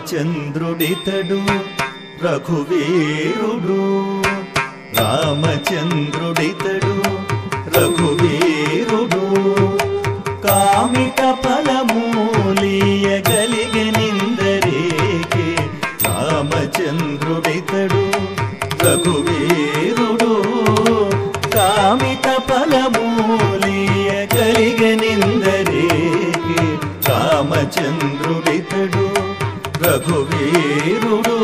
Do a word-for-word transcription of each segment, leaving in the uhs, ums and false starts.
రామచంద్రుడితడు రఘువీరుడు రామచంద్రుడితడు రఘువీరుడు కామిత ఫలమూలియగలిగెనిందరేకే రామచంద్రుడితడు రఘువీరుడు కామిత ఫలమూలియగలిగెనిందరేకే రామచంద్రుడితడు రఘువీరుడు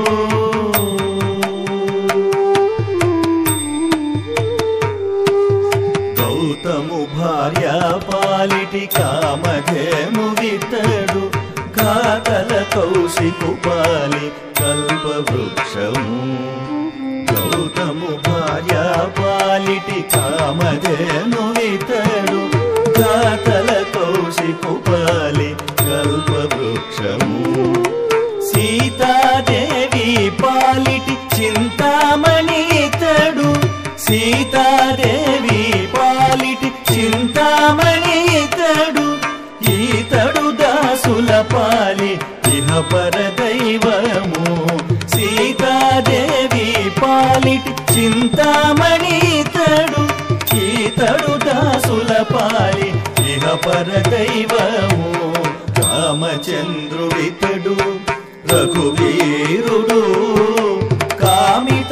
గౌతము భార్య పాలిటి కామధేను వితడు కాకల కౌశికు పాలి కల్పవృక్షము గౌతము భార్య పాలిటి కామధేను వితడు కాకల కౌశికు పాలి కల్పవృక్షము సీతాదేవి పాలిటి చింతామణి ఇతడు సీతాదేవి పాలిటి చింతామణి ఇతడు ఈతడు దాసుల పాలి ఇహ పరదైవము సీతాదేవి పాలిటి చింతామణి ఇతడు ఈతడు దాసుల పాలి ఇహ పరదైవము రామచంద్రుడితడు రఘువీరుడు కామిత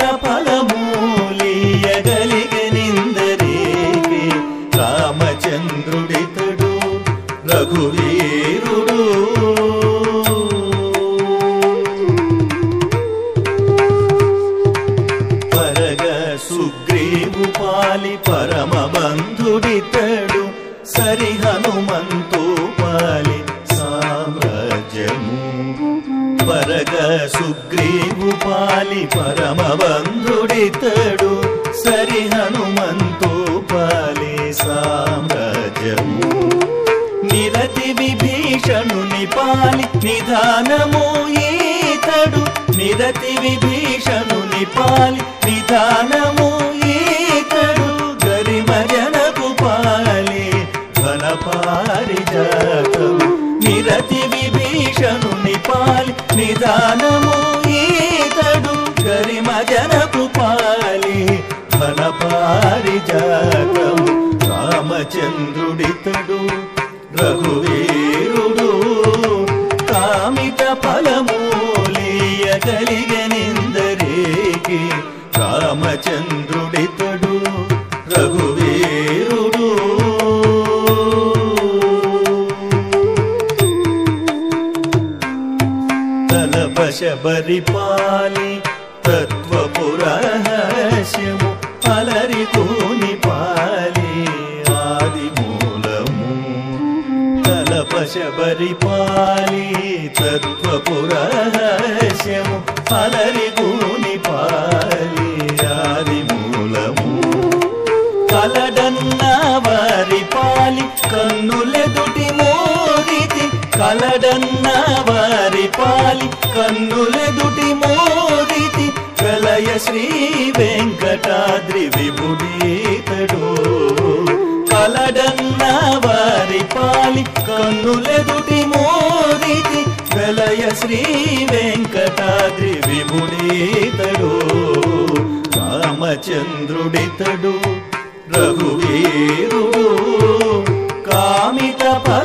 ఫలమూలియగలిగెనిందరేకే రామచంద్రుడితడు రఘువీరుడు పరగ సుగ్రీవు పాలి పరమ బంధుడితడు సరి హనుమంతు పాలి సామ్రాజ్యము పరగ సుగ్రీవు పాలి పరమ బంధుడితడు సరి హనుమంతు పాలి సామ్రాజ్యము నిరతి విభీషణుని పాలి నిధానము ఈతడు నిరతి విభీషణుని పాలి నిధానము ఈతడు గరిమజనకు పాలి ఘన పారిజాతము నిరతి విభీషణుని పాలి నిధానము ఈతడు గరిమజనకు పాలి ఘన పారిజాతము రామచంద్రుడితడు రఘువీరుడు కామిత ఫలమూలియగలిగెనిందరేకే రామచంద్రుడితడు రఘువీరుడు తలపశబరి పాలి తత్వపురహస్యము అలరికోని పాలి ఆది మూలము తలపశబరి పాలి తత్వపురహస్యము అలరికోని పాలి ఆది మూలము కలడన్న వారి పాలి కన్నులెదుటి మోదితి కలడన్న వారి పాలి కన్నులెదుటి మోదితి కలయ శ్రీ వెంకటాద్రి విభుడీతడు కలడన్న వారి పాలి కన్నులెదుటి మోదితి కలయ శ్రీ వెంకటాద్రి విభుడీతడు రామచంద్రుడితడు రఘువీరుడు కామిత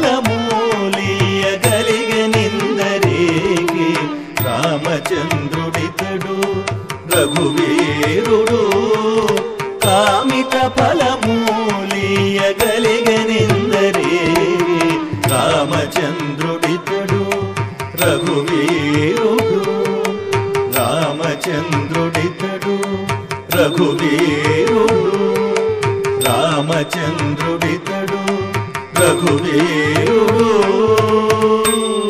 ఫలమూలియగలిగెనిందరేకే రామచంద్రుడితడు రఘువీరుడు కామిత ఫలమూలియగలిగెనిందరేకే రామచంద్రుడితడు రఘువీరుడు రామచంద్రుడితడు రఘువీరుడు రామచంద్రుడితడు రఘువీరుడు